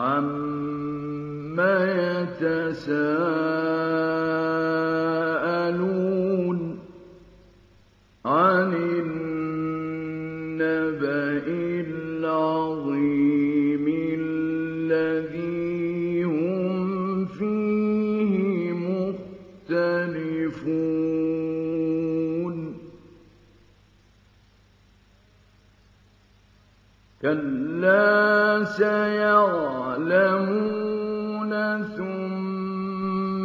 عَمَّ يَتَسَاءَلُونَ عَنِ النَّبَإِ الْعَظِيمِ الَّذِي هُمْ فِيهِ مُخْتَلِفُونَ كَلَّا سَيَعْلَمُونَ ثُمَّ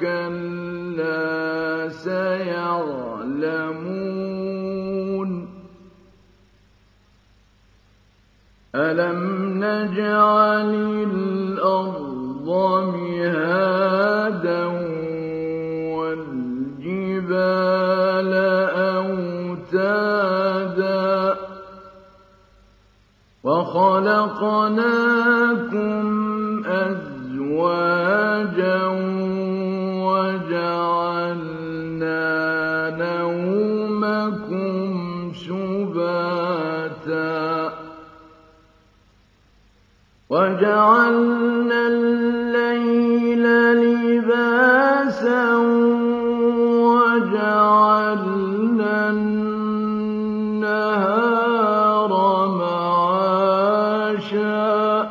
كَلَّا سَيَعْلَمُونَ أَلَمْ نَجْعَلِ الْأَرْضَ مِهَادًا وَالْجِبَالَ أَوْتَادًا وَخَلَقْنَاكُمْ أَزْوَاجًا وَجَعَلْنَا نَوْمَكُمْ سُبَاتًا وَجَعَلْنَا اللَّيْلَ لِبَاسًا وَجَعَلْنَا النَّهَارَ مَعَاشًا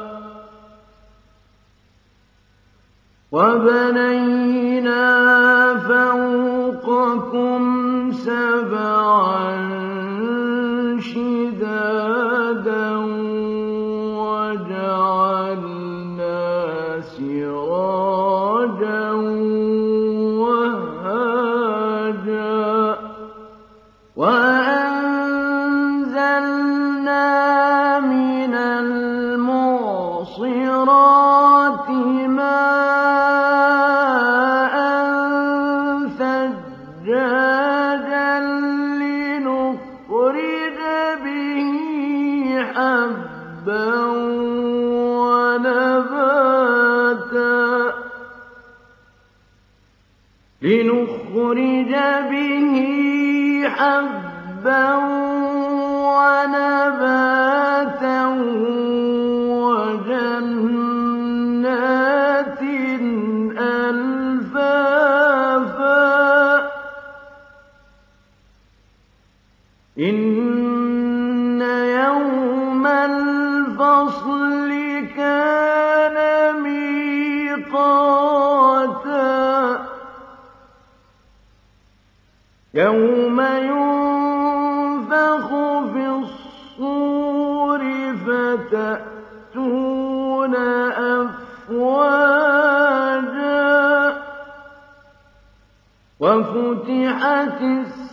وَبَنَيْنَا فَوْقَكُمْ سَبْعًا شِدَادًا وَجَعَلْنَا سِرَاجًا وَهَّاجًا وَأَنزَلْنَا مِنَ الْمُعْصِرَاتِ مَاءً ثَجَّاجًا لِّنُخْرِجَ بِهِ حَبًّا وَنَبَاتًا وَجَنَّاتٍ أَلْفَافًا إِنَّ يَوْمَ الْفَصْلِ كَانَ مِيقَاتًا يَوْمَ يُنفَخُ فِي الصُّورِ فَتَأْتُونَ أَفْوَاجًا وَفُتِحَتِ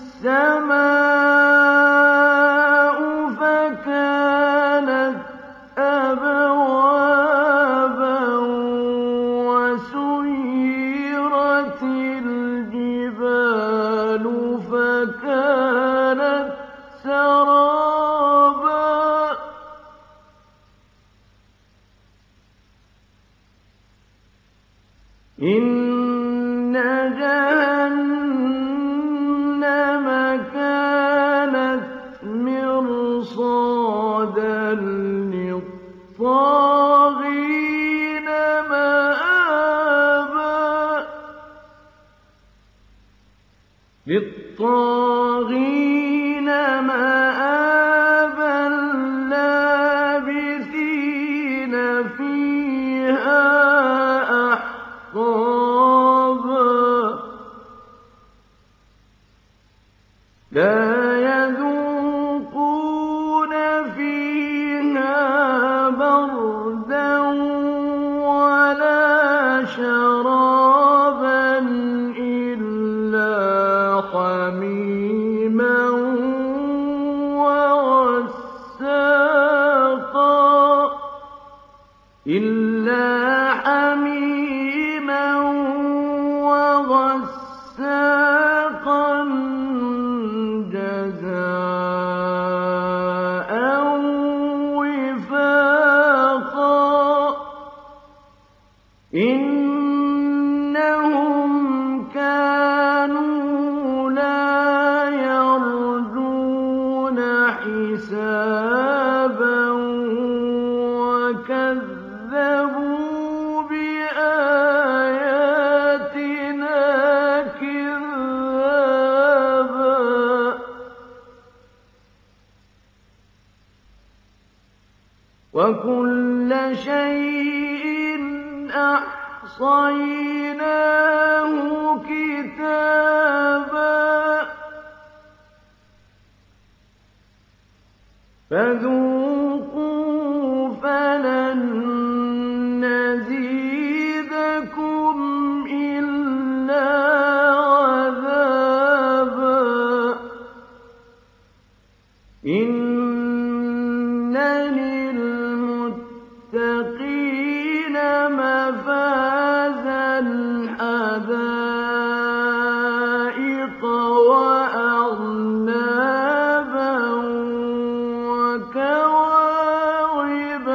السَّمَاءُ فَكَانَتْ أَبْوَابًا وَسُيِّرَتِ الْجِبَالُ فَكَانَتْ سَرَابًا إِنَّ جَهَنَّمَ كَانَتْ مِرْصَادًا لِّلطَّاغِينَ مَآبًا لَّابِثِينَ فِيهَا أَحْقَابًا لَّا يَذُوقُونَ فِيهَا بَرْدًا وَلَا شَرَابًا إِلَّا حَمِيمًا وَغَسَّاقًا جَزَاءً وِفَاقًا إِنَّهُمْ كَانُوا لَا يَرْجُونَ حِسَابًا وَكَذَّبُوا كَذَّبُوا بِآيَاتِنَا كِذَّابًا وَكُلَّ شَيْءٍ أَحْصَيْنَاهُ كِتَابًا فَذُوقُوا فَلَن نَّزِيدَكُمْ إِلَّا عَذَابًا إِنَّ لِلْمُتَّقِينَ مَفَازًا حَدَائِقَ وَأَعْنَابًا وَكَوَاعِبَ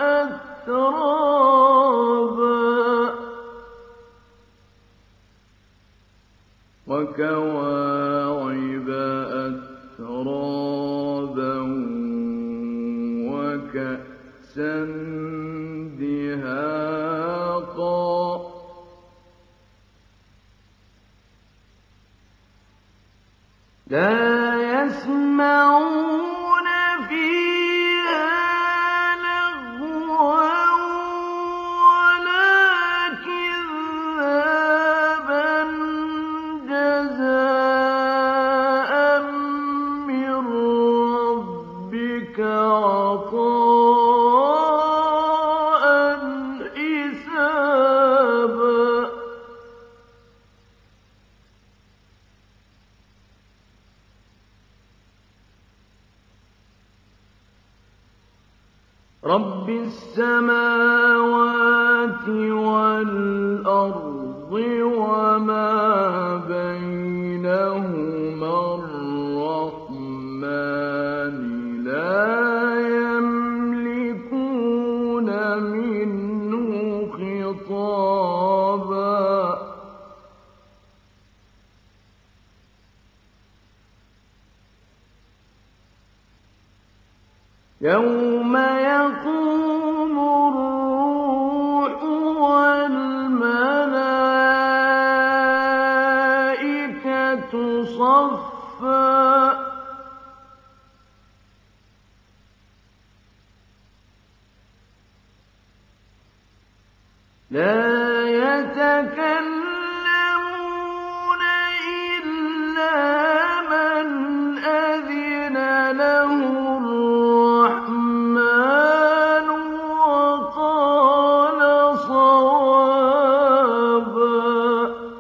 أَتْرَابًا وَكَأْسًا دِهَاقًا لَا يَسْمَعُونَ فِيهَا لَغْوًا وَلَا كِذَّابًا جَزَاءً مِّن رَّبِّكَ عَطَاءً حِسَابًا رَبِّ السَّمَاوَاتِ وَالْأَرْضِ وَمَا بَيْنَهُمَا الرَّحْمَٰنِ لَا يَمْلِكُونَ مِنْهُ خِطَابًا يَوْمَ يَقُومُ الرُّوحُ وَالْمَلَائِكَةُ صَفًّا لَا يَتَكَلَّمُونَ إِلَّا مَنْ أَذِنَ لَهُ الرَّحْمَٰنُ وَقَالَ صَوَابًا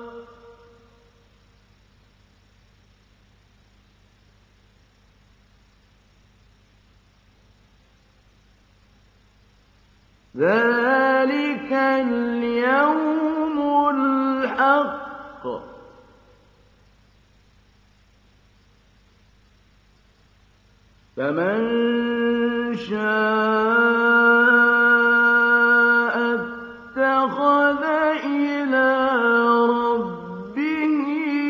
ذَٰلِكَ الْيَوْمُ الْحَقُّ فَمَن شَاءَ اتَّخَذَ إِلَىٰ رَبِّهِ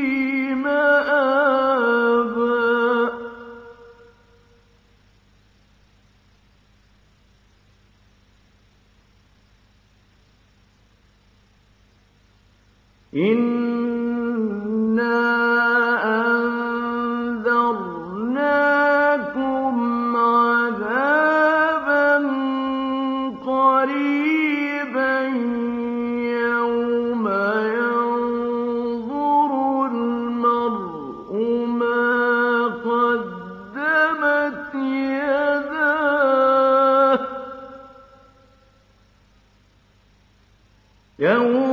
مَآبًا إِنَّا أَنذَرْنَاكُمْ عَذَابًا قَرِيبًا يَوْمَ يَنظُرُ الْمَرْءُ مَا قَدَّمَتْ يَدَاهُ